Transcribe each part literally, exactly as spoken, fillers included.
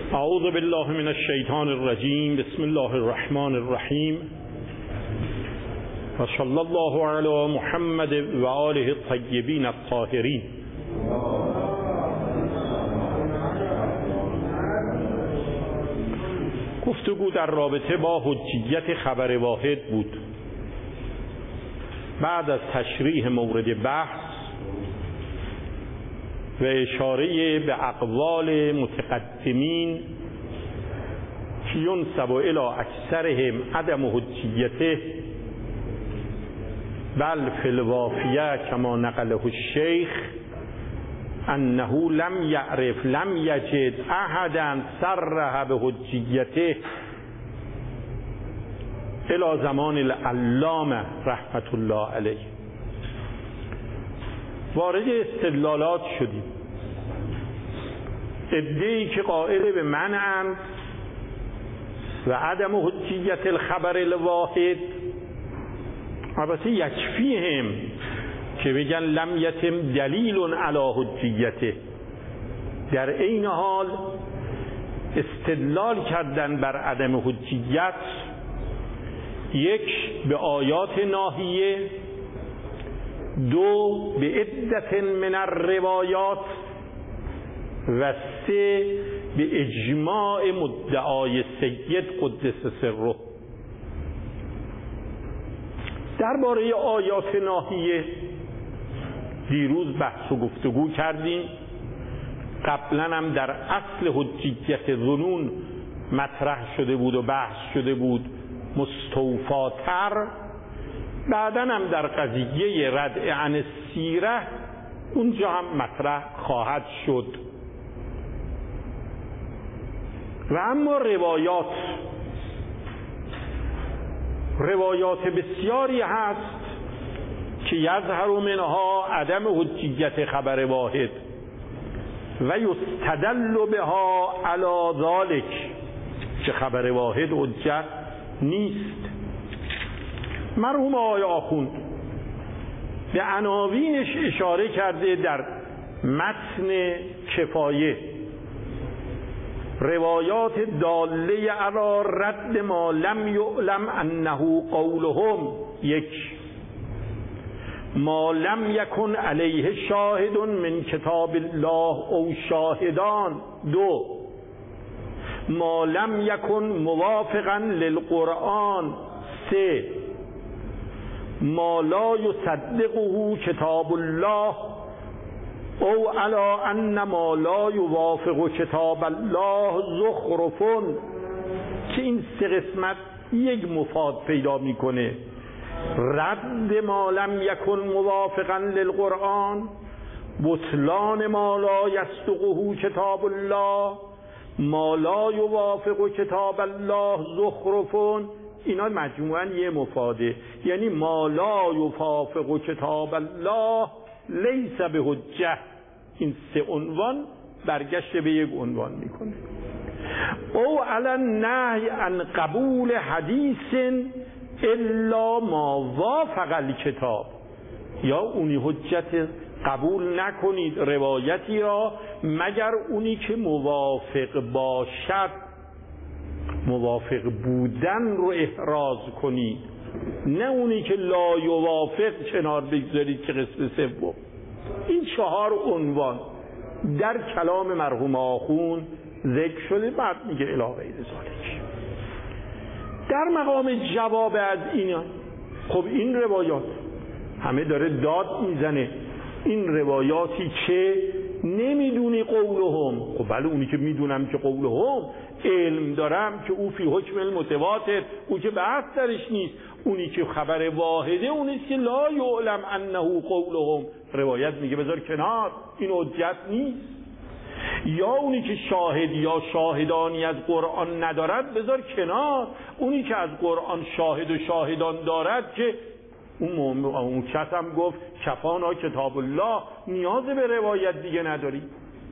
اعوذ بالله من الشیطان الرجیم. بسم الله الرحمن الرحیم. و صلی الله علی محمد و آله الطیبین الطاهرین. گفتگو در رابطه با حجیت خبر واحد بود. بعد از تشریح مورد بحث و اشاره به اقوال متقدمین که ینسب الی اکثرهم عدم حجیته بل فی الوافیه کما نقله الشیخ انه لم یعرف لم یجد احدا صرح به حجیته الی زمان العلامه رحمت الله علیه. وارد استدلالات شدیم. عده‌ای که قائل به منعند و عدم حجیت الخبر الواحد، البته یکفیهم که بگن لم یتم دلیل علی حجیته، در عین حال استدلال کردن بر عدم حجیت یک به آیات ناهیه، دو به عدت من الروایات و سه به اجماع مدعای سید قدس سره. درباره آیات ناهیه دیروز بحث و گفتگو کردیم. قبلا هم در اصل حجیت ظنون مطرح شده بود و بحث شده بود مستوفاتر. بعدا هم در قضیه ردع عن السیره اونجا هم مطرح خواهد شد. و اما روایات روایات بسیاری هست که یظهر منها عدم حجیت خبر واحد و یستدل بها علی ذلک، که خبر واحد حجت نیست. مرحوم آقای آخوند به عناوینش اشاره کرده در متن کفایه. روایات داله علی رد ما لم یعلم انه قولهم، یک. ما لم یکن علیه شاهد من کتاب الله او شاهدان، دو. ما لم یکن موافقا للقرآن، سه. ما لا یصدقه کتاب الله او علا ان ما لا یوافق کتاب الله زخرفون، که این سه قسمت یک مفاد پیدا میکنه. رد ما لم یکن موافقا للقرآن، بطلان ما لا یصدقه کتاب الله، ما لا یوافق کتاب الله زخرفون. اینا مجموعاً یه مفاده، یعنی ما لا یوافق کتاب الله لیس به حجه. این سه عنوان برگشت به یک عنوان میکنه. او علی النهی عن قبول حدیث الا ما وافق الکتاب، یا اونی حجت قبول نکنید روایتی را مگر اونی که موافق باشد، موافق بودن رو احراز کنید، نه اونی که لا یوافق کنار بگذارید که قسم سوم. این چهار عنوان در کلام مرحوم آخوند ذکر شده. بعد میگه الی غیر ذالک. در مقام جواب از اینا، خب این روایات همه داره داد میزنه، این روایاتی که نمیدونی قولهم، خب بله اونی که میدونم که قولهم، علم دارم که او فی حکم المتواتر، او که بحث درش نیست. اونی که خبر واحده اونیست که لا یعلم انه قولهم، روایت میگه بذار کنار، این حجت نیست. یا اونی که شاهد یا شاهدانی از قرآن ندارد بذار کنار، اونی که از قرآن شاهد و شاهدان دارد که اون, اون کس هم گفت کفانا کتاب الله، نیاز به روایت دیگه نداری.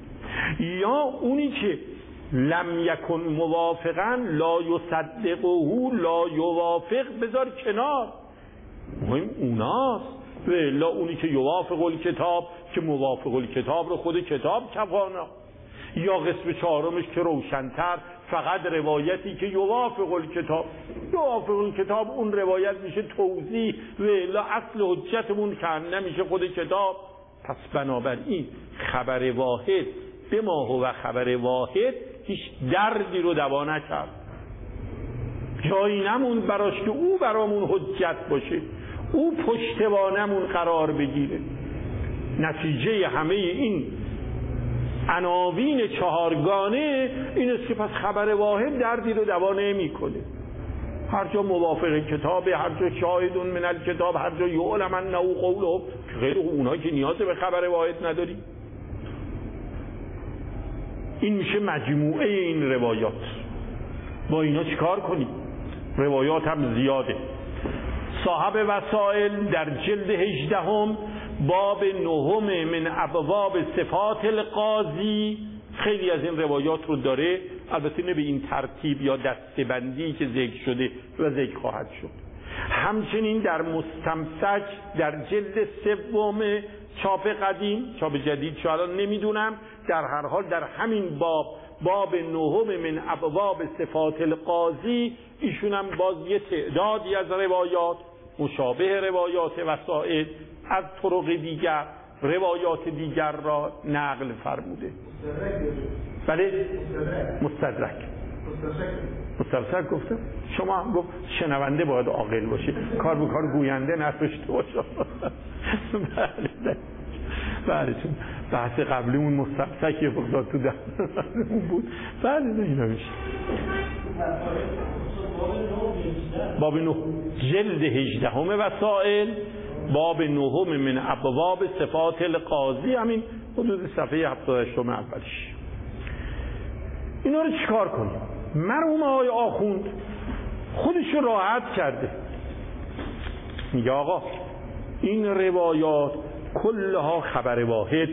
یا اونی که لم یکن موافقا لا یصدقه لا یوافق بذار کنار، مهم اوناست. و الا اونی که یوافق الکتاب، که موافق الکتاب رو خود کتاب کفانا. یا قسم چهارمش که روشن‌تر فقط روایتی که یوافق الکتاب. یوافق الکتاب اون روایت میشه توضیح و الا اصل حجتمون که نمیشه خود کتاب. پس بنابراین خبر واحد به ما هو خبر واحد هیچ دردی رو دوا نکرد، جایی نموند براش که او برامون حجت باشه، او پشتوانمون قرار بگیره. نتیجه همه این عناوین چهارگانه این است که پس خبر واحد دردی رو دوا نمی‌کنه. هر جا موافق کتابه، هر جا شاهدون من الکتاب، هر جا یعلم انه قوله، غیر اونها که نیاز به خبر واحد نداریم. این میشه مجموعه این روایات. با اینا چیکار کنیم؟ روایات هم زیاده. صاحب وسائل در جلد هجدهم باب نهم من ابواب صفات القاضی خیلی از این روایات رو داره، البته نه به این ترتیب یا دسته‌بندی که ذکر شده و ذکر خواهد شد. همچنین در مستمسک در جلد سوم چاپ قدیم، چاپ جدید شو الان نمیدونم، در هر حال در همین باب باب نهم من ابواب صفات القاضی ایشون هم باز یه تعدادی از روایات مشابه روایات وسائل از طرق دیگر روایات دیگر را نقل فرموده. بله مستدرک مستدرک گفتم. شما هم گفت شنونده باید عاقل باشه، کار به کار گوینده نداشته باشه. بله بله چون بحث قبلیمون مستمسک یه فقداد تو دهنمون بود. بله اینا میشه باب نه جلد هجدهم وسائل باب نهم من ابواب صفات القاضی، همین حدود صفحه هفتاد و هشت اولش. اینا رو چیکار کنیم؟ مرحوم آقای آخوند خودش رو راحت کرده، میگه آقا این روایات کلها خبر واحد.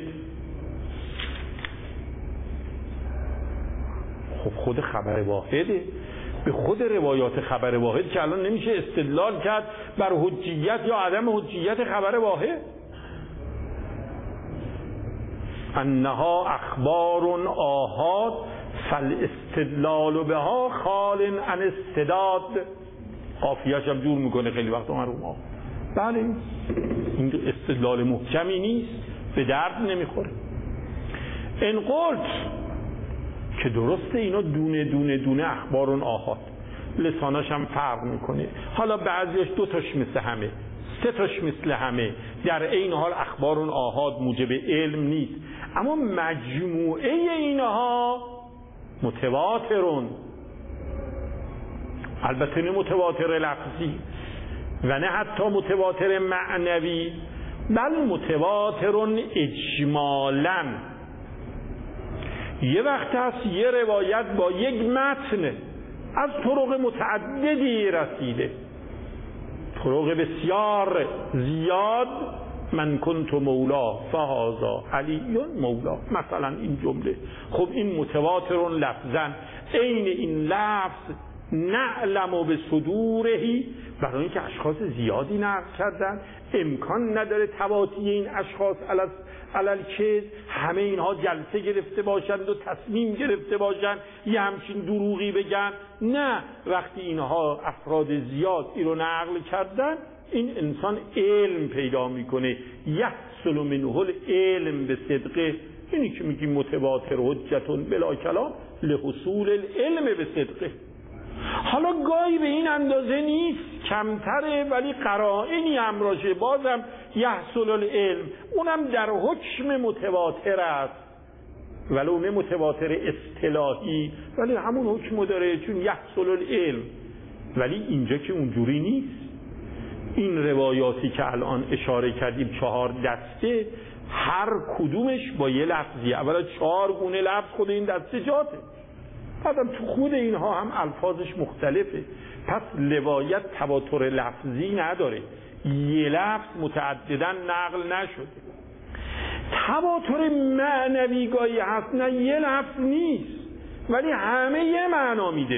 خب خود خبر واحده، به خود روایات خبر واحد که الان نمیشه استدلال کرد بر حجیت یا عدم حجیت خبر واحد. انها اخبار آحاد فالاستدلال بها خال عن استداد. قافیه‌اش هم جور میکنه خیلی وقت مرحوم ها. بله این استدلال محکمی نیست، به درد نمیخوره. ان قلت که درسته اینا دونه دونه دونه اخبارون آحاد، لساناش هم فرق میکنه، حالا بعضیش دو تاش مثل همه، سه تاش مثل همه، در این حال اخبارون آحاد موجب علم نیست، اما مجموعه اینها متواترون. البته نه متواتر لفظی و نه حتی متواتر معنوی، بل متواترون اجمالاً. یه وقت هست یه روایت با یک متن از طرق متعددی رسیده، طرق بسیار زیاد، من کنت مولا فهذا علی مولا، مثلا این جمله. خب این متواترون لفظاً، عین این لفظ نعلم به صدورهی، برای اینکه اشخاص زیادی نقل کردن امکان نداره تواطی این اشخاص علل که همه اینها جلسه گرفته باشند و تصمیم گرفته باشند یه همچین دروغی بگن. نه، وقتی اینها افراد زیاد این رو نقل کردن این انسان علم پیدا میکنه، یحصل منه العلم به صدقه. اینی که میگیم متواتر حجتون بلا کلام لحصول العلم به صدقه. حالا گاهی به این اندازه نیست، کمتره، ولی قرائنی همراشه، بازم یحصل العلم، اونم در حکم متواتر است، ولو نه متواتر اصطلاحی، ولی همون حکم داره، چون یحصل العلم. ولی اینجا که اونجوری نیست. این روایاتی که الان اشاره کردیم چهار دسته، هر کدومش با یه لفظی، اولا چهار گونه لفظ خود این دسته جاته، بعدم تو خود اینها هم الفاظش مختلفه. پس روایت تواتر لفظی نداره، یه لفظ متعدداً نقل نشده. تواتر معنوی گاهی هست، نه یه لفظ نیست ولی همه یه معنا میده،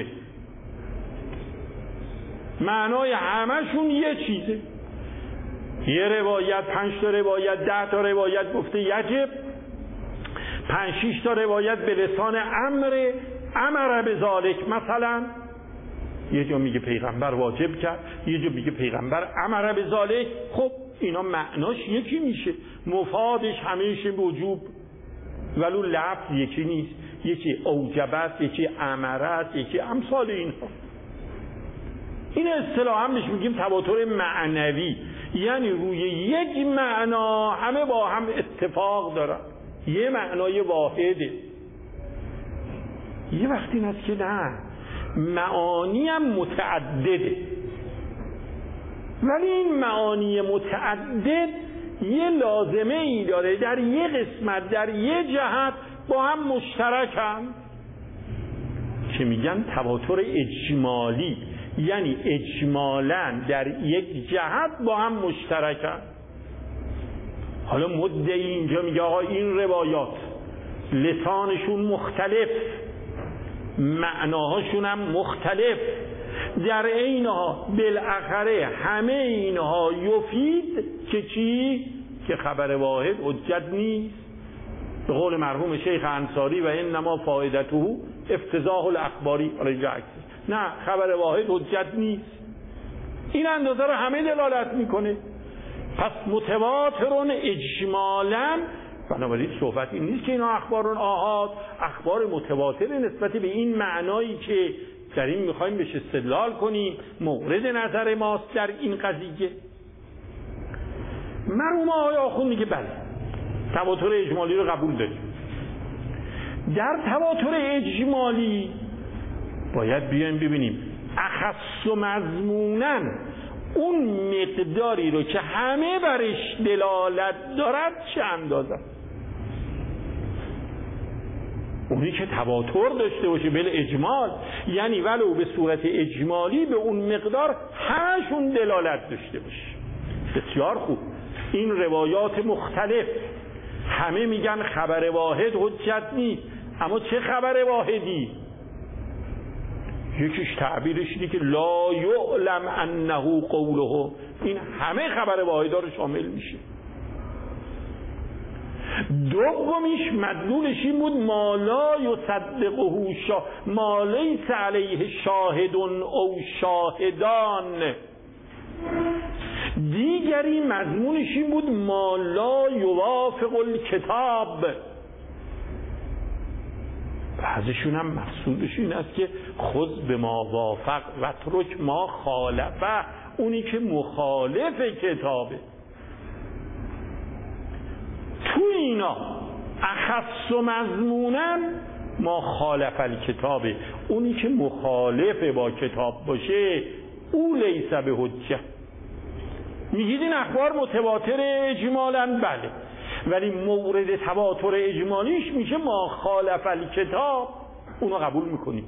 معنای همشون یه چیزه. یه روایت، پنج تا روایت، ده تا روایت گفته یجب، پنج شیش تا روایت به لسان امر امر به ذالک، مثلا یه جا میگه پیغمبر واجب کرد، یه جا میگه پیغمبر امر به ذالک. خب اینا معناش یکی میشه، مفادش همیشه وجوب، ولو لفظ یکی نیست، یکی اوجب است، یکی امر است، یکی امثال اینها. این اصطلاحا بهش میگیم تواتر معنوی، یعنی روی یک معنا همه با هم اتفاق دارن، یه معنای واحده. یه وقتی این است که نه، معانی هم متعدده، ولی این معانی متعدد یه لازمه ای داره، در یه قسمت در یه جهت با هم مشترکن که میگن تواتر اجمالی، یعنی اجمالاً در یک جهت با هم مشترکن. حالا مدعی اینجا میگه آقا این روایات لسانشون مختلف، معناهاشون هم مختلف، در اینها بالاخره همه اینها یفید که چی؟ که خبر واحد حجت نیست. به قول مرحوم شیخ انصاری و انما فایدته افتضاح الاخباری، حالا اینجا عکسش، نه خبر واحد حجت نیست. این اندازه رو همه دلالت میکنه. پس متواترون اجمالاً، بنابراین صحبت این نیست که اینا اخبارون آحاد، اخبار متواتر نسبت به این معنایی که در این میخوایم بهش استدلال کنیم مورد نظر ماست در این قضیه. مرحوم آقای آخوند میگه بله تواتر اجمالی رو قبول داریم. در تواتر اجمالی باید بیایم ببینیم اخص و مضموناً اون مقداری رو که همه برش دلالت دارد چه اندازه، اونی که تواتر داشته باشه بل اجمال، یعنی ولو به صورت اجمالی به اون مقدار همشون دلالت داشته باشه. بسیار خوب، این روایات مختلف همه میگن خبر واحد حجت نیست، اما چه خبر واحدی؟ یکیش تعبیرش اینه که لا یعلم انه قوله، این همه خبر واحدا رو شامل میشه. دومیش مدلولش این بود ما لا یصدقه شا ما لیس علیه شاهد او شاهدان. دیگری مضمونش این بود ما لا یوافق الکتاب. بعضشون هم مقصودش این است که خود به ما وافق و ترک ما خالفه، اونی که مخالف کتابه. تو اینا اخص و مضمونن ما خالف الکتابه، اونی که مخالف با کتاب باشه او لیس به حجه. میگید این اخبار متواتر اجمالاً، بله، ولی مورد تواتر اجمالیش میشه ما خالف الکتاب، اونو قبول میکنیم،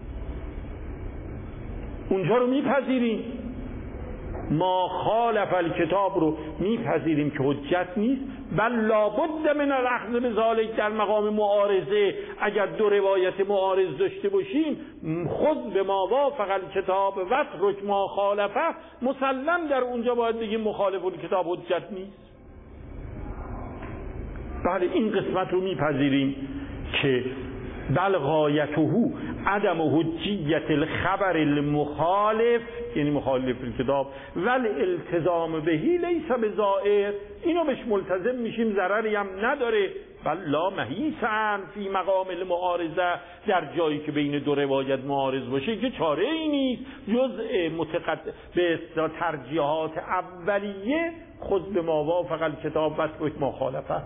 اونجا رو میپذیریم. ما خالف الکتاب رو میپذیریم که حجت نیست، بل لابد من الاخذ بذالک. در مقام معارضه اگر دو روایت معارض داشته باشیم خود به ما وافق الکتاب و ترک ما خالفه، مسلم در اونجا باید بگیم مخالف الکتاب حجت نیست. بله این قسمت رو میپذیریم که بل غایته عدم حجیت الخبر المخالف، یعنی مخالف الکتاب، ول التزام بهی لیس بزائر، اینو بهش ملتزم میشیم، ضرری هم نداره. بل لا محیسن فی مقام المعارضه، در جایی که بین دو روایت معارض باشه که چاره ای نیست جزء متقد به ترجیحات اولیه خود به ما وافق الکتاب و ترک مخالفه.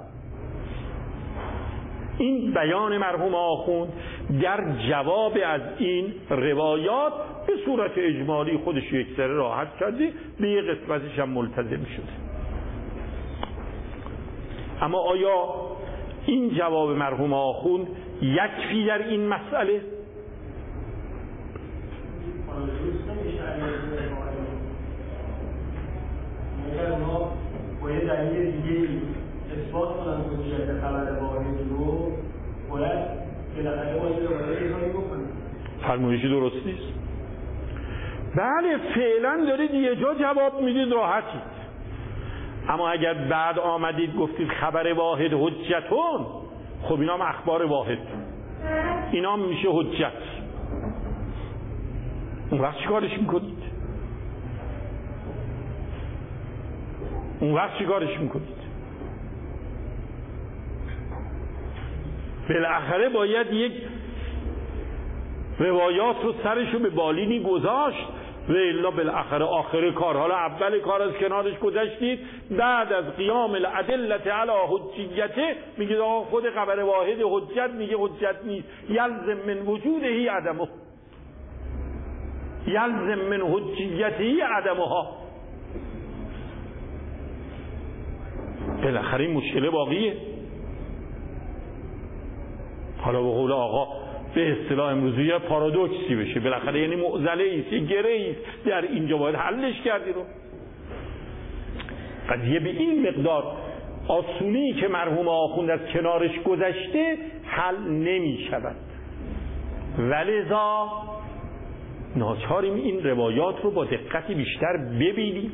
این بیان مرحوم آخوند در جواب از این روایات به صورت اجمالی خودش یک سره راحت کرده، به یک قسمتش هم ملتزم شده. اما آیا این جواب مرحوم آخوند یکفی در این مسئله؟ اگر ما باید دلیل دیگه اثبات کنم حجیت خبر واحد رو، باید بالاخره باید روایت کاری بکنیم. فرمایش درست نیست. بله فعلا دارید یه جا جواب میدید راحتید، اما اگر بعد آمدید گفتید خبر واحد حجتون، خب اینا هم اخبار واحد، اینا هم میشه حجت. اون وقت چی کارش میکنید؟ اون وقت چی کارش میکنید؟ بالاخره باید یک روایات رو سرشو به بالینی گذاشت و الا بالاخره آخر کار، حالا اول کار از کنارش گذاشتید، بعد از قیام الادله علی حجیته میگید آقا خود خبر واحد حجت، میگه حجت نیست، یلزم من وجوده عدمه، یلزم من حجیته عدمها. بالاخره این مشکل باقیه. حالا به قول آقا به اصطلاح امروزی یه پارادوکسی بشه، بالاخره یعنی معضله ایست، یه گره ایست، در اینجا باید حلش کردی رو. قضیه به این مقدار آسونی که مرحوم آخوند از کنارش گذشته حل نمی شود. ولذا ناچاریم این روایات رو با دقتی بیشتر ببینیم.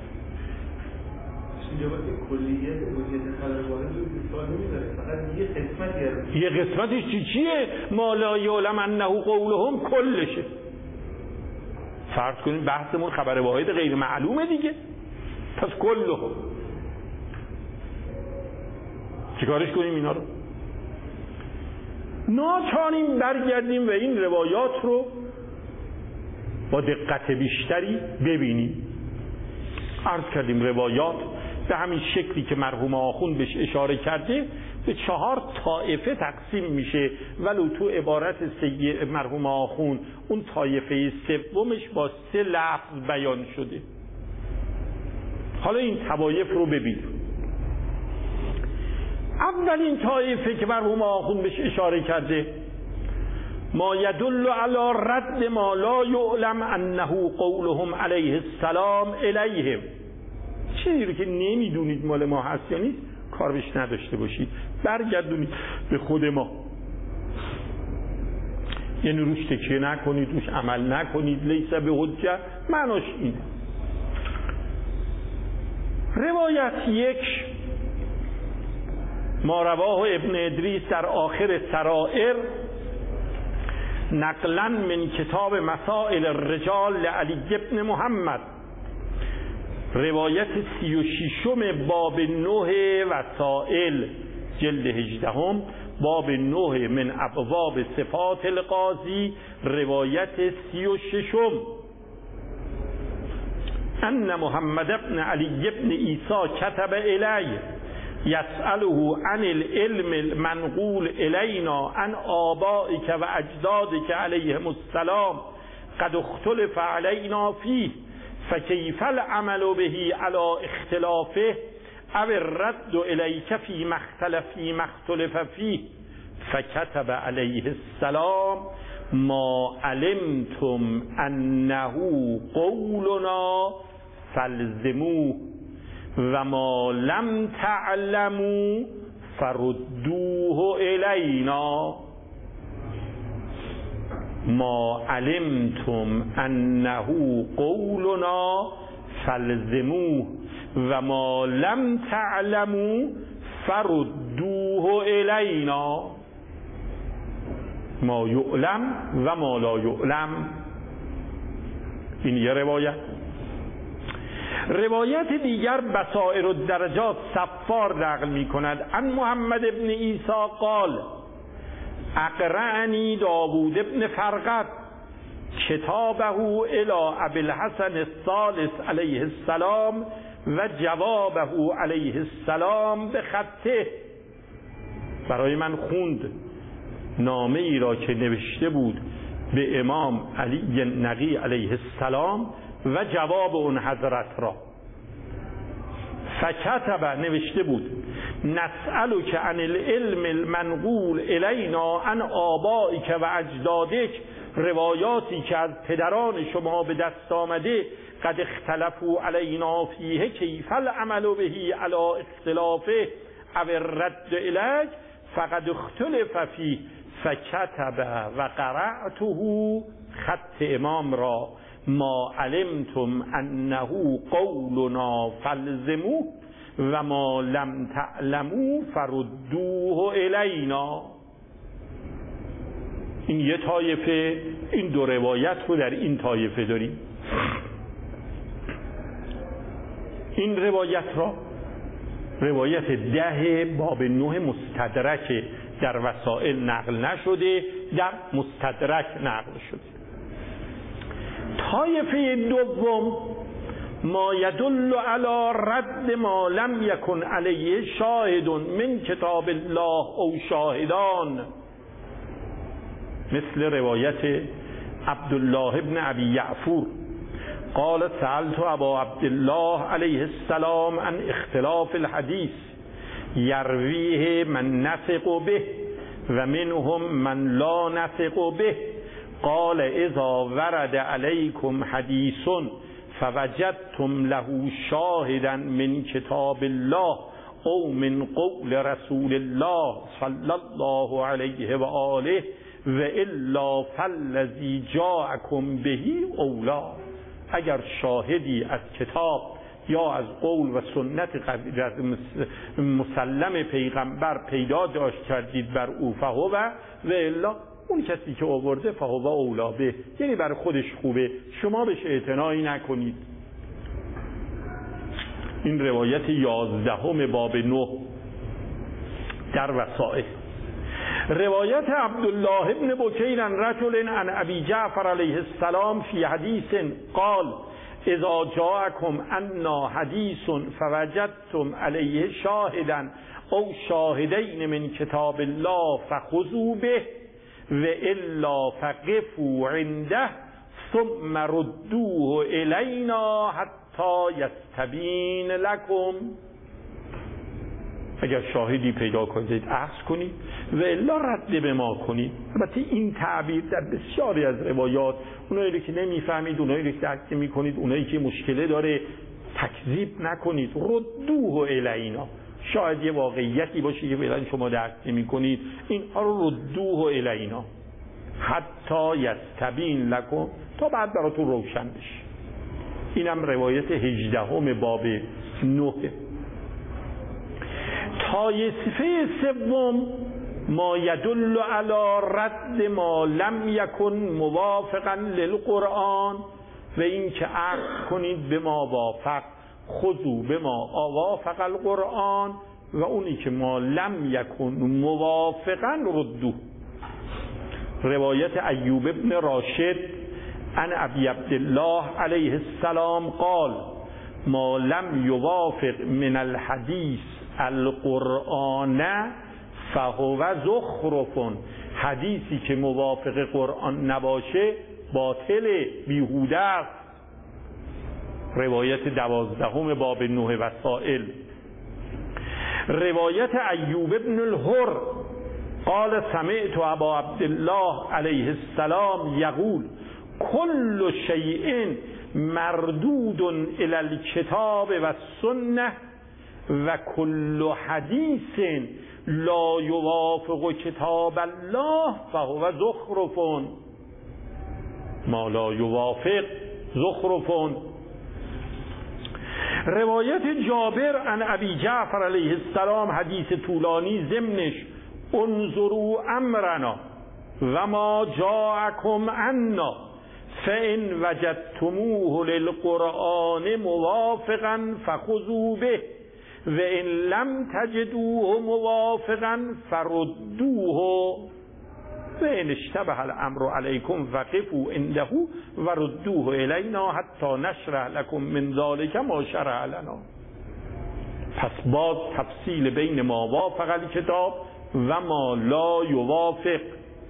یه قسمتش چی چیه؟ ما لا یعلم انه قولهم کلشه. فرض کنیم بحثمون خبر واحد غیر معلومه دیگه، پس کلهم چیکارش کنیم اینا رو؟ ناچاریم برگردیم و این روایات رو با دقت بیشتری ببینیم. عرض کردیم روایات به همین شکلی که مرحوم آخوند بهش اشاره کرده به چهار طایفه تقسیم میشه، ولو تو عبارت سید مرحوم آخوند اون طایفه سومش با سه لفظ بیان شده. حالا این طوایف رو ببینیم. اولین طایفه که مرحوم آخوند بهش اشاره کرده، ما یدل علی رد ما لا یعلم انه قولهم علیه السلام الیهم. چیزی رو که نمیدونید مال ما هست یا نیست کار بهش نداشته باشید، برگردونید به خود ما، یعنی روش تکیه نکنید، روش عمل نکنید. لیس به حجت معناش اینه. روایت یک، ما رواه ابن ادریس در آخر سرائر نقلا من کتاب مسائل الرجال لعلی ابن محمد، روایت سی و ششم باب نه وسائل جلد هجدهم باب نه من ابواب صفات القاضی، روایت سی و ششم، ان محمد ابن علی ابن عیسی کتب الی یسأله عن العلم المنقول الینا عن آبائک و اجدادک علیهم السلام قد اختلف علینا فیه فکیف العمل به علی اختلافه او الرد الیک فی مختلف فی مختلف فیه فکتب علیه السلام ما علمتم انه قولنا فالزموه و ما لم تعلموا فردوه الینا. ما علمتم انه قولنا فالزموه و ما لم تعلموا فردوه الینا. ما یعلم و ما لا یعلم. این یه روایت. روایت دیگر بصائر الدرجات صفار نقل می کند ان محمد ابن عیسی قال اقرأنی داوود ابن فرقد کتابه الی ابی الحسن الثالث علیه السلام و جوابه علیه السلام به خطه. برای من خوند نامه ای را که نوشته بود به امام علی نقی علیه السلام و جواب اون حضرت را. فکتب نوشته بود نسألک عن العلم المنقول الینا عن آبائک و اجدادک، روایاتی که از پدران شما به دست آمده قد اختلفوا علینا فیه کیف العمل به علی اختلافه او الرد الیک فقد اختلف فیه فکتب و قرأته خط امام را ما علمتم انه قولنا فالزموه و ما لم تعلموا فردوه الینا. این یه طایفه، این دو روایت رو در این طایفه داریم. این روایت را روایت ده باب نه مستدرک در وسائل نقل نشده، در مستدرک نقل شده. طایفه دوم ما یدل علی رد ما لم یکن علیه شاهد من کتاب الله او شاهدان، مثل روایت عبدالله ابن ابی یعفور قال سألت ابا عبدالله علیه السلام عن اختلاف الحدیث یرویه من نثق به و منهم من لا نثق به، قال اذا ورد علیکم حدیث فوجدتم له شاهدا من کتاب الله او من قول رسول الله صلی الله علیه و آله و الا فالذی جاءکم به اولا. اگر شاهدی از کتاب یا از قول و سنت مسلم پیغمبر پیدا داشت کردید بر او فهو و الا، اون کسی که آورده فهو اولا به، یعنی بر خودش خوبه، شما بهش اعتنایی نکنید. این روایت یازدهم باب نه در وسائل. روایت عبدالله ابن بکیر عن رجل عن ابی جعفر علیه السلام فی حدیث قال اذا جاءکم انا حدیث فوجدتم علیه شاهدا او شاهدین من کتاب الله فخذوا به و الا فقفوا عنده ثم ردوه الینا حتی یستبین لکم. اگر شاهدی پیدا کنید اخذ کنید و الا رد به ما کنید. البته این تعبیر در بسیاری از روایات، اونایی که نمیفهمید، اونایی که درک نمی‌کنید، اونایی که مشکله داره تکذیب نکنید، ردوه الینا. شاید یه واقعیتی باشه که فعلا شما درک نمی‌کنید، اینها رو ردوه الینا حتی یستبین لکم، تا بعد براتون روشن بشه. اینم روایت هجدهم باب نه. طایفه سوم ما یدل علی رد ما لم یکن موافقا للقرآن، و این که عقد کنید به ما وافق، خذو به ما وافق القرآن، و اونی که ما لم یکن موافقا ردو. روایت ایوب ابن راشد عن ابی عبدالله علیه السلام قال ما لم یوافق من الحدیث القرآن فهو زخرف. حدیثی که موافق قرآن نباشه باطل، بیهوده است. روایت دوازدهم باب نه وسائل. روایت ایوب ابن الهر قال سمعت ابا عبدالله علیه السلام یقول کل شیء مردود الی الکتاب و السنه و کل حدیث لا یوافق کتاب الله فهو زخرف. ما لا یوافق زخرف. روایت جابر عن ابی جعفر علیه السلام، حدیث طولانی، ضمنش انظروا امرنا و ما جاءکم عنا فان وجدتموه للقرآن موافقا فخذوا به و ان لم تجدوه موافقا فردوه و ان اشتبه الامر علیکم فقفوا عنده و ردوه الینا حتی نشرح لکم من ذلک ما شرع لنا. پس باز تفصیل بین ما وافق الکتاب و ما لا یوافق.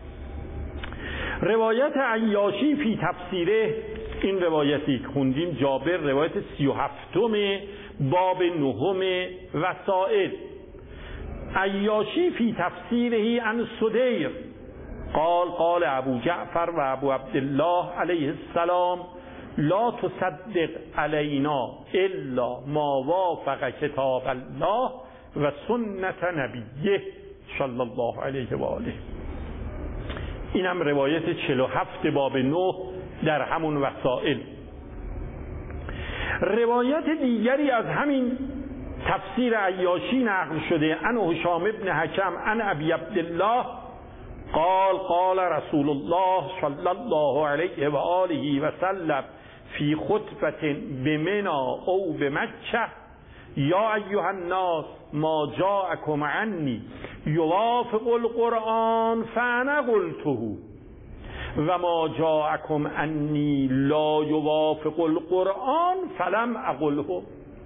روایت عیاشی فی تفسیره، این روایتی که خوندیم جابر، روایت سی و هفتم باب نهم وسائل. عیاشی فی تفسیره عن سدیر قال قال ابو جعفر و ابو عبدالله علیه السلام لا تصدق علینا الا ما وافق کتاب الله و سنت نبیه صلی الله علیه و آله. اینم روایت چهل و هفت باب نه در همون وسائل. روایت دیگری از همین تفسیر عیاشی نقل شده ان هشام ابن حکم ان ابی عبدالله قال قال رسول الله صلی الله علیه و آله و سلم فی خطبه بمنا او بمکه یا ایها الناس ما جاءکم عنی یوافق القرآن فانا قلته و ما جاءکم عنی لا یوافق القرآن فلم اقله.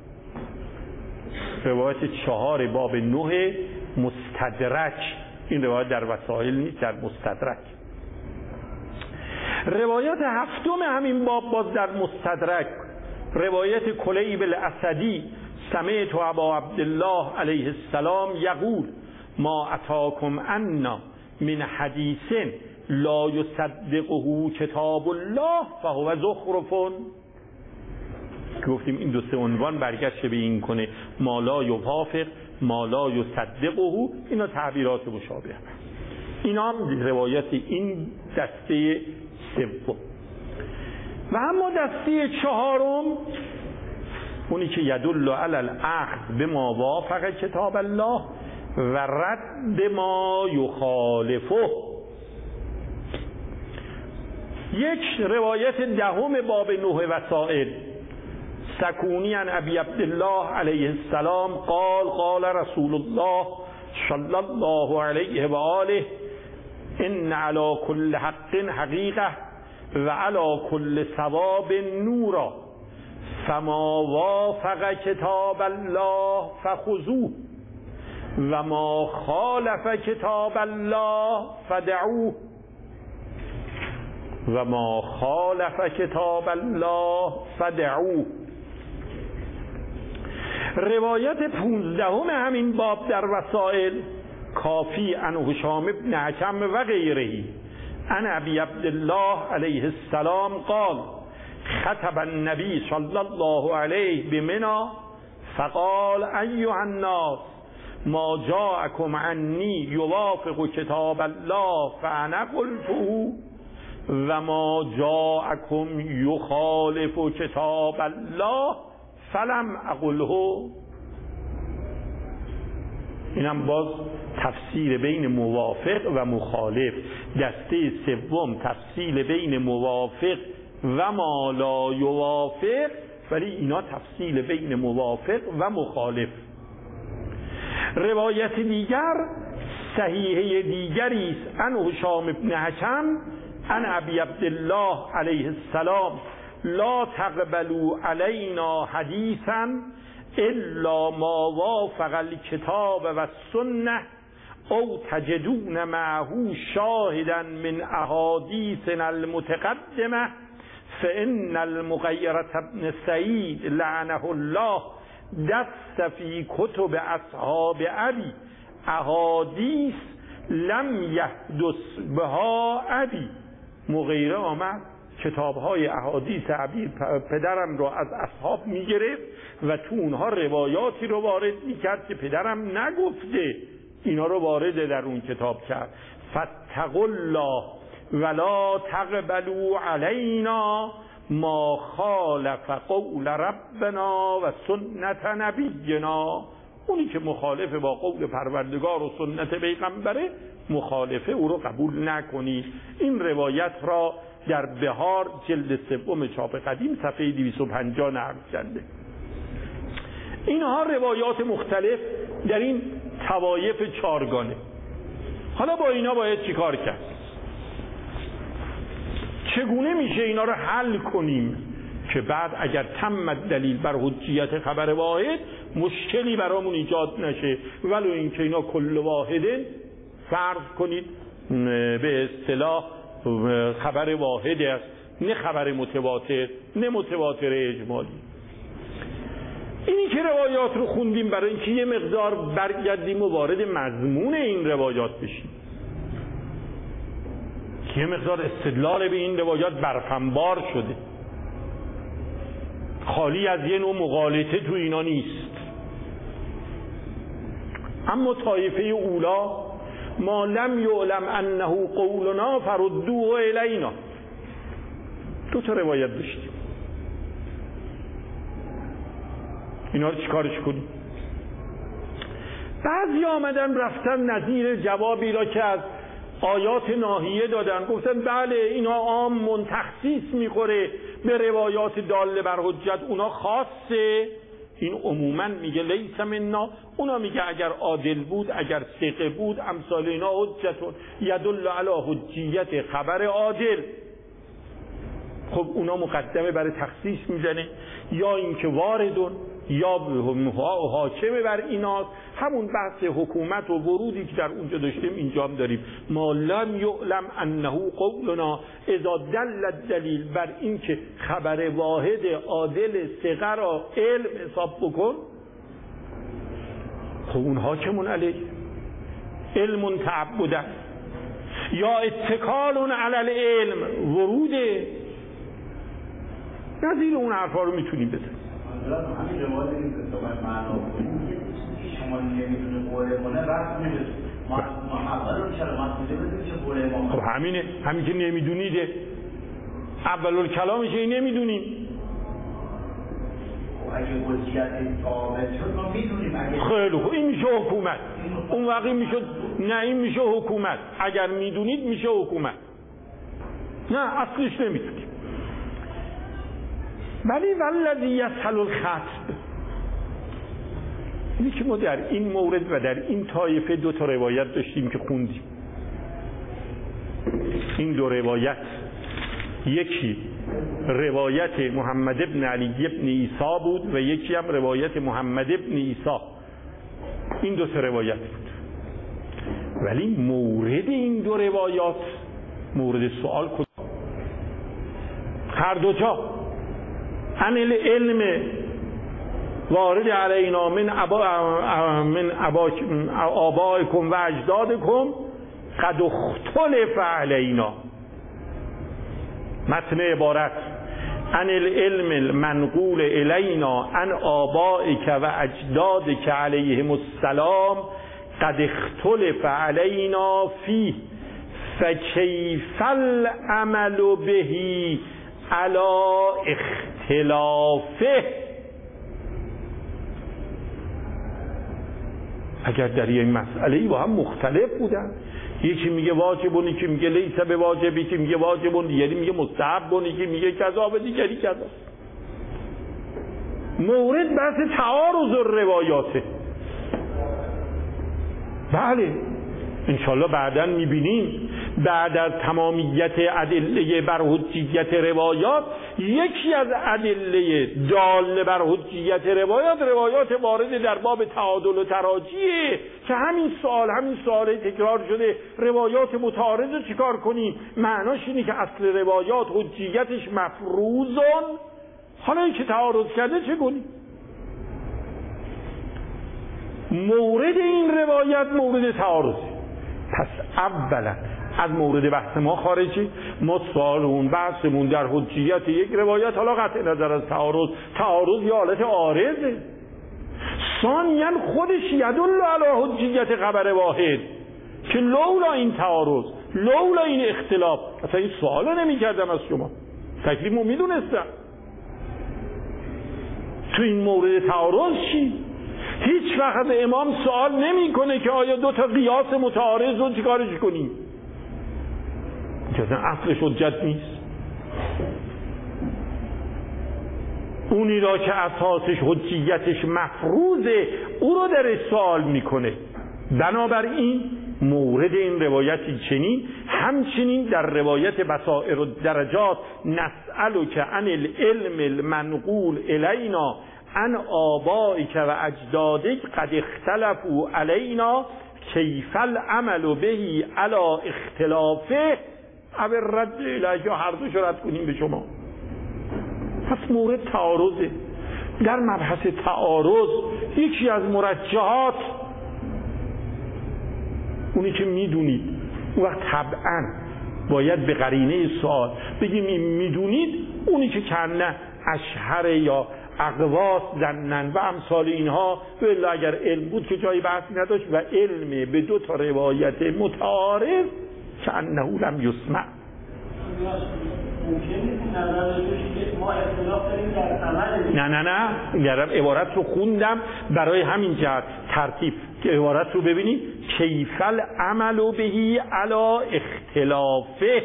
روایت چهار باب نه مستدرک، این روایت در وسائل نیست، در مستدرک. روایت هفتم همین باب باز در مستدرک، روایت کلیب الاسدی سمعت ابا عبدالله علیه السلام یقول ما اتاکم عنا من حدیث لا یصدقه کتاب الله فهو زخرف. گفتیم این دو سه عنوان برگشت به این کنه ما لا یوافق ما لا یصدقه، اینا تعبیرات مشابه. اینا هم روایت این دسته سوم. و اما دسته چهارم اونی که یدل علی الاخذ بما وافق کتاب الله و رد ما یخالفه. یک روایت دهم باب نه وسائل سکونی عن ابی عبدالله علیه السلام قال قال رسول الله صلی الله علیه و آله ان علی کل حق حقیقه و علی کل ثواب نورا فما وافق کتاب الله فخذوه و ما خالف کتاب الله فدعوه و ما خالف کتاب الله فدعوه. روایت پونزدهم همین باب در وسائل کافی عن هشام ابن حکم و غیره عن ابی عبدالله علیه السلام قال خطب النبی صلی الله علیه بمنا فقال ایها الناس ما جاءکم عنی یوافق کتاب الله فانا قلته و ما جاءکم یخالف کتاب الله فلم اقله. اینم باز تفسیر بین موافق و مخالف. دسته سوم تفسیر بین موافق و ما لا یوافق، ولی اینا تفسیر بین موافق و مخالف. روایت دیگر صحیحه دیگری است عن هشام ابن حکم عن ابی عبدالله علیه السلام لا تقبلوا علینا حدیثا الا ما وافق الکتاب و السنه او تجدون معه شاهدا من احادیثنا المتقدمه فان المغیرة ابن سعید لعنه الله دست فی کتب اصحاب ابی احادیث لم یحدث بها ابی. مغیره آمد کتاب‌های احادیث ابی پدرم را از اصحاب می‌گرفت و تو اونها روایاتی رو وارد می‌کرد که پدرم نگفته، اینا رو وارد در اون کتاب کرد. فاتقوا الله ولا تقبلوا علینا ما خالف قول ربنا و سنت نبینا. اونی که مخالف با قول پروردگار و سنت پیغمبره مخالفه او رو قبول نکنی. این روایت را در بهار جلد سوم چاپ قدیم صفحه دویست و پنجاه نقل کرده. اینها روایات مختلف در این طوایف چارگانه. حالا با اینا باید چی کار کرد؟ چگونه میشه اینا رو حل کنیم که بعد اگر تم دلیل بر حجیت خبر واحد مشکلی برامون ایجاد نشه؟ ولو اینکه اینا کل واحده فرض کنید به اصطلاح خبر واحد است، نه خبر متواتر، نه متواتر اجمالی. اینی که روایات رو خوندیم برای اینکه یه مقدار برگردیم و وارد مضمون این روایات بشیم، که یه مقدار استدلال به این روایات برفنبار شده، خالی از یه نوع مغالطه تو اینا نیست. اما طایفه اولا ما لم یعلم انه قولنا فردوه الینا. دو تا روایت داشتیم، اینا رو چیکارش کنیم؟ بعضی آمدن رفتن نظیر جوابی را که از آیات ناهیه دادن، گفتن بله اینا عام تخصیص میخوره به روایات داله بر حجت، اونا خاصه، این عموما میگه لیس منا، اونا میگه اگر عادل بود، اگر ثقه بود، امثال اینا حجتون یدل علی حجیت خبر عادل. خب اونا مقدمه برای تخصیص میزنه، یا اینکه واردون یا حاکمه بر ایناست. همون بحث حکومت و ورودی که در اونجا داشتیم اینجا هم داریم. ما لم یعلم انه قولنا اذا دل الدلیل، بر این که خبر واحد عادل ثقه را علم حساب بکن، خب اون حاکمون علیه علم تعبده یا اتکال علی العلم وروده. نظیر اون حرفا رو میتونیم بزنیم. همین روایت این صحبت معنا کنیم که شما نمیتونه قوله کنه رفت میشه ما اول چرا ما کجا چه قوله ما. خب همینه، همین که نمیدونیده، اول کلامش این نمیدونیم. اگه حجیت ثابت شد ما میدونیم. اگه خیلی خوب این میشه حکومت، اون وقتی میشه نه این میشه حکومت. اگر میدونید میشه حکومت، نه اصلش نمیدونیم. ولی والذی یسهل الخطب، اینی که ما در این مورد و در این طایفه دو تا روایت داشتیم که خوندیم. این دو روایت، یکی روایت محمد ابن علی ابن عیسی بود و یکی هم روایت محمد ابن عیسی. این دو تا روایت بود، ولی مورد این دو روایات مورد سوال کجا؟ هر دو تا عن العلم وارد علینا من ابا من ابا آبائکم و اجدادکم قد اختلف علینا. متن عبارت عن العلم المنقول الینا عن آبائک و اجدادک علیهم السلام قد اختلف علینا فیه فکیف العمل بهی علا اختلافه. اگر در این مسئله با هم مختلف بودن، یکی میگه واجبون، یکی میگه لیس به واجب، یکی میگه واجبون، دیگری میگه مستحبون، یکی میگه کذا و دیگری کذا. مورد بحث تعارض روایاته. بله انشالله بعداً میبینیم بعد از تمامیت ادله بر حجیت روایات، یکی از ادله دال بر حجیت روایات روایات وارد در باب تعادل و تراجیه که همین سوال همین سوال تکرار شده، روایات متعارض رو چیکار کنیم؟ معناش اینه که اصل روایات حجیتش مفروضن، حالا این که تعارض کرده چه کنیم؟ مورد این روایت مورد تعارضه. پس اولا از مورد بحث ما خارجی، ما سوالمون بحثمون در حجیت یک روایت، حالا قطع نظر از تعارض، تعارض یا حالت عارضه. ثانیاً خودش یدل علی حجیت خبر واحد که لولا این تعارض، لولا این اختلاف اصلا این سوال رو نمی کردم از شما، تکلیفمو میدونستم. تو این مورد تعارض چی؟ هیچ وقت امام سوال نمیکنه که آیا دو تا قیاس متعارض رو چیکارش کنیم، که اصلا اصلش حجت نیست. اونی را که اساسش حجیتش مفروضه او رو در سوال میکنه. بنابراین مورد این روایتی چنین، همچنین در روایت بصائر و درجات نسألک عن العلم المنقول الینا عن آبائک و اجدادک قد اختلفوا علینا کیف العمل بهی علی اختلافه او رد الیه، هر دوش رد کنیم به شما. پس مورد تعارضه. در مبحث تعارض یکی از مرجحات اونی که میدونید، اون وقت طبعا باید به قرینه سوال بگیم این میدونید، اونی که کنه اشهر یا اقواس زنن و امثال اینها، ولی اگر علم بود که جای بحثی نداشت و علم به دو تا روایت متعارض که انه لم یسمع. نه نه نه میگم عبارت رو خوندم برای همین جهت ترتیب که عبارت رو ببینید کیف العمل بهی علی اختلافه،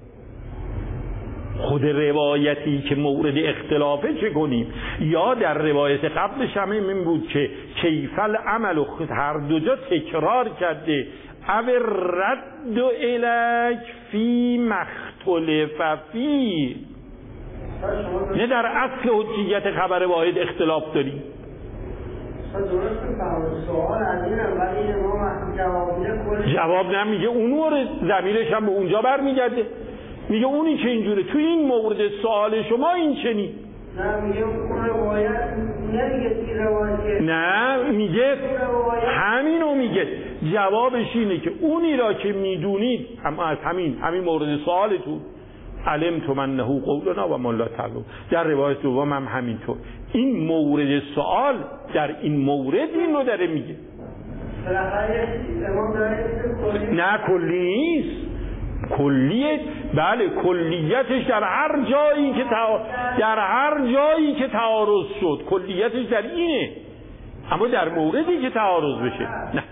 خود روایتی که مورد اختلافه چه کنیم، یا در روایت قبلش هم این بود که کیف العمل هر دو جا تکرار کرده او رد الیک فی مختلف فی، نه در اصل حجیت خبر واحد اختلاف داریم. جواب نمیگه، اون ضمیرش هم به اونجا برمیگرده، میگه اونی که اینجوره تو این مورد سوال شما این چنین. نه میگه اون روایت نمیگه این روایت، نه میگه همینو میگه. جوابش اینه که اونی را که میدونید اما از همین همین مورد سوالتون علمتم انه قولنا و ما لا تعلمون، در روایت دوم هم همینطور. این مورد سوال در این مورد این رو داره میگه. نه کلی نیست، کلیت بله کلیتش در هر جایی که تا... در هر جایی که تعارض شد کلیتش در اینه، اما در موردی که تعارض بشه نه.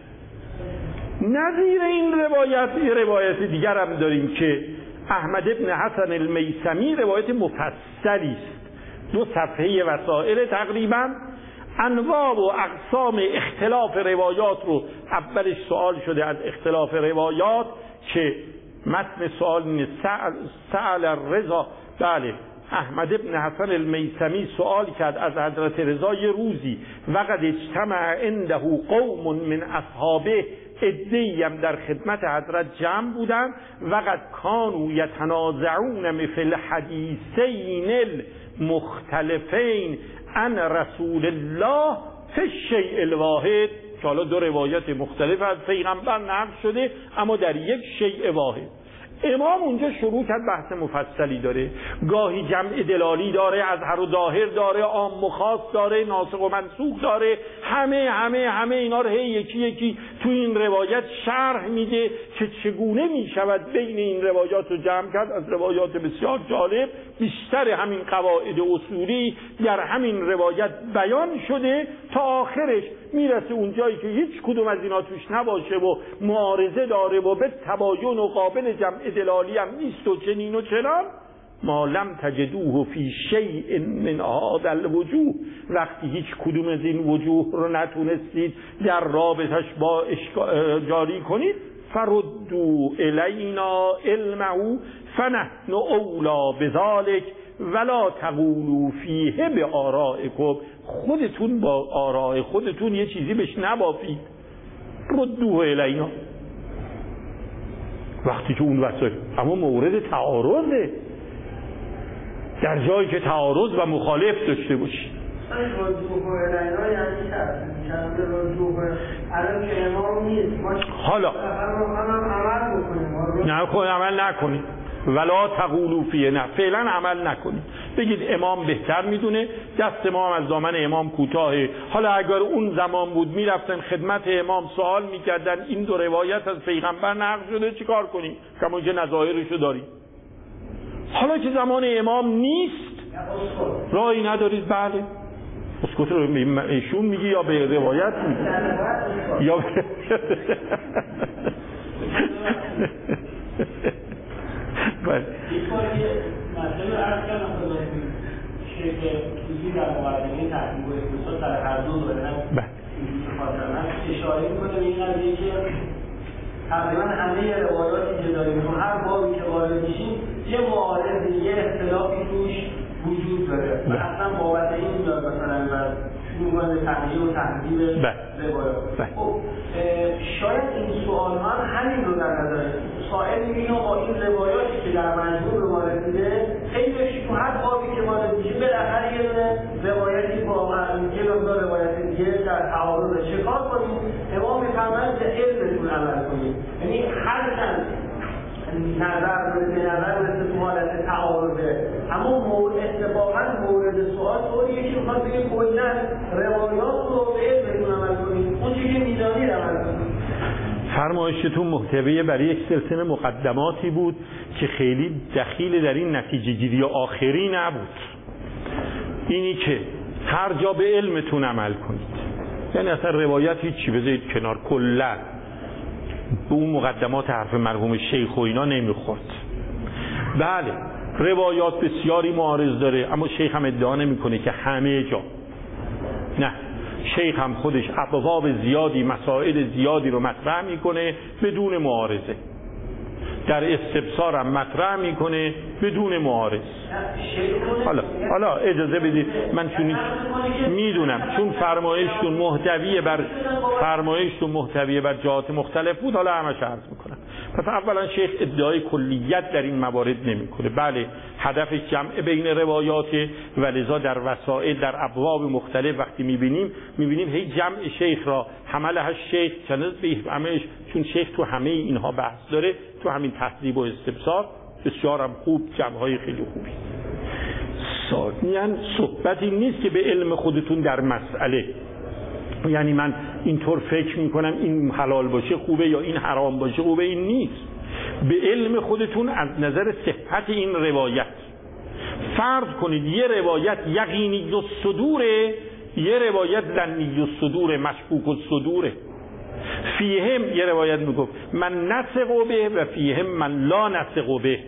نظیر این روایت یه روایت دیگر هم داریم که احمد ابن حسن المیثمی روایت مفصلی است، دو صفحه وسائل تقریبا، انواع و اقسام اختلاف روایات رو اولش سوال شده از اختلاف روایات که متن سوال اینه سأل, سأل الرضا، بله احمد ابن حسن المیثمی سوال کرد از حضرت رضا یه روزی وقد اجتمع عنده قوم من اصحابه، عده‌ای هم در خدمت حضرت جمع بودن، وقد کانوا یتنازعون مثل الحدیثین المختلفین عن رسول الله فی الشیء الواحد، که حالا دو روایت مختلف از پیغمبر نقل شده اما در یک شیء واحد. امام اونجا شروع کرد بحث مفصلی داره، گاهی جمع دلالی داره، اظهر و ظاهر داره، عام و خاص داره، ناسخ و منسوخ داره، همه همه همه اینا رو هی یکی یکی تو این روایت شرح میده که چگونه میشود بین این روایات رو جمع کرد. از روایات بسیار جالب، بیشتر همین قواعد اصولی در همین روایت بیان شده تا آخرش میرسه اونجایی که هیچ کدوم از اینا توش نباشه و معارضه داره و به تباین و قابل جمع دلالی هم نیست و چنین و چنان. ما لم تجدوه فی شیء من هذا الوجوه، وقتی هیچ کدوم از این وجوه رو نتونستید در رابطش با جاری کنید، فردوا الینا علمه فنحن اولا بذلک ولا تقولوا فیه بآرائکم، خودتون با آراء خودتون یه چیزی بهش نبافید. ردوه الینا وقتی که اون وسایل، اما مورد تعارضه، در جایی که تعارض و مخالف داشته باشی. حالا نه کن عمل نکنید، ولا تقولوا فیه، نه فعلا عمل نکنید، بگید امام بهتر میدونه، دست ما هم از دامن امام کوتاهه. حالا اگر اون زمان بود میرفتن خدمت امام سوال میکردن این دو روایت از پیغمبر نقل شده چیکار کنیم؟ کما که نظایرشو داریم. حالا که زمان امام نیست راهی ندارید، بله اسکوت رو ایشون میگی یا به روایت میگی یا به بله یک بار یه مسئله رو عرض کردم خدمتتون که توضیح در مقدمه تحقیق و اقتصاد در هر دو دوره هم اینجوری خاطرم هست اشاره میکنم این قضیه که تقریبا همه روایاتی که داریم تو هر بابی که وارد میشیم یه معارض، یه اختلافی توش وجود داره و اصلا بابت این دار مثلا و شروع کنه تحقیق و تحقیق روایات. خب شاید این سوال ها همین رو در نظر سائل اینو با این روایاتی که در مجموع به ما رسیده خیلی تو هر بابی که وارد میشه بالاخره یه دونه روایتی با یه مقدار روایت دیگه در تعارض چکار کنیم؟ امام میفرماید به علمتون عمل کنید، یعنی هر چند نظر به نظر رسید تو حالت تعارضه، اما مورد اتفاقا مورد سوال طوریه که میخواد بگیم کلا روایات رو به علمتون عمل کنید، اون چیزی که میدانید عمل کنید. فرمایشتون محتوی برای یک سلسله مقدماتی بود که خیلی دخیل در این نتیجه گیری آخری نبود. اینی که هر جا به علمتون عمل کنید، یعنی اصلا روایت هیچی بذارید کنار، کلا به اون مقدمات حرف مرحوم شیخ و اینا نمیخورد. بله روایات بسیاری معارض داره، اما شیخ هم ادعا نمیکنه که همه جا، نه، شیخ هم خودش ابواب زیادی، مسائل زیادی رو مطرح میکنه بدون معارضه، در استبصار هم مطرح میکنه بدون معارض. حالا حالا اجازه بدید من چون میدونم چون فرمایشتون محتوی بر فرمایشتون محتوی بر جهات مختلف بود، حالا همش عرض میکنم. پس اولا شیخ ادعای کلیت در این موارد نمیکنه، بله هدفش جمع بین روایات، ولذا در وسائل در ابواب مختلف وقتی میبینیم میبینیم هی جمع شیخ را حملها شیخ چنز به همهش، چون شیخ تو همه اینها بحث داره، تو همین تحذیب و استبصار بسیار هم خوب، جمعهای خیلی خوبی. ثانیاً صحبتی نیست که به علم خودتون در مسئله، یعنی من اینطور فکر میکنم این حلال باشه خوبه یا این حرام باشه خوبه، این نیست. به علم خودتون از نظر صحت این روایت، فرض کنید یه روایت یقینی الصدوره، یه روایت ظنی الصدوره، مشکوک الصدوره. فیهم یه روایت میگفت من نثق به و فیهم من لا نثق به.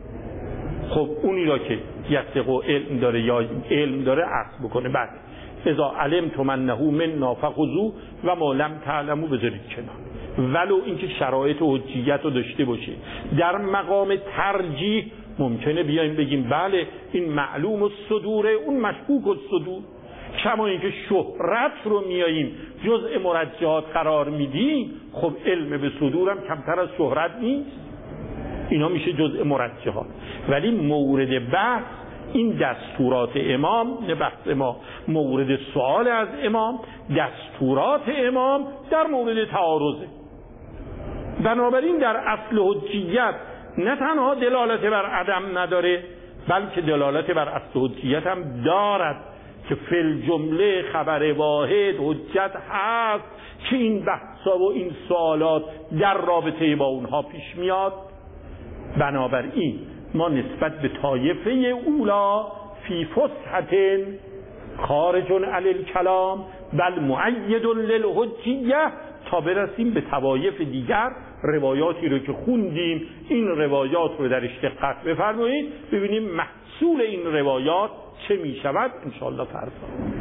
خب اونی را که یثق و علم داره یا علم داره عرض بکنه، بعد اذا علمتم انه منا فخذوا و ما لم تعلموا بذارید کنار، ولو اینکه شرایط حجیت رو داشته باشه. در مقام ترجیح ممکنه بیایم بگیم بله این معلوم الصدوره، اون مشکوک الصدور. کما اینکه شهرت رو میاییم جزء مرجحات قرار میدیم، خب علم به صدورم کمتر از شهرت نیست، اینا میشه جزء مرجحات. ولی مورد بحث این دستورات امام، نه بحث ما، مورد سوال از امام، دستورات امام در مورد تعارضه. بنابراین در اصل حجیت نه تنها دلالت بر عدم نداره، بلکه دلالت بر اصل حجیت هم دارد که فی الجمله خبر واحد حجت هست که این بحثا و این سوالات در رابطه با اونها پیش میاد. بنابراین ما نسبت به طایفه اولا فی فسحت خارج علی الکلام بل مؤید للحجیه، تا برسیم به طوایف دیگر روایاتی رو که خوندیم این روایات رو درش دقت بفرمایید ببینیم محصول این روایات چه می شود. انشاءالله فردا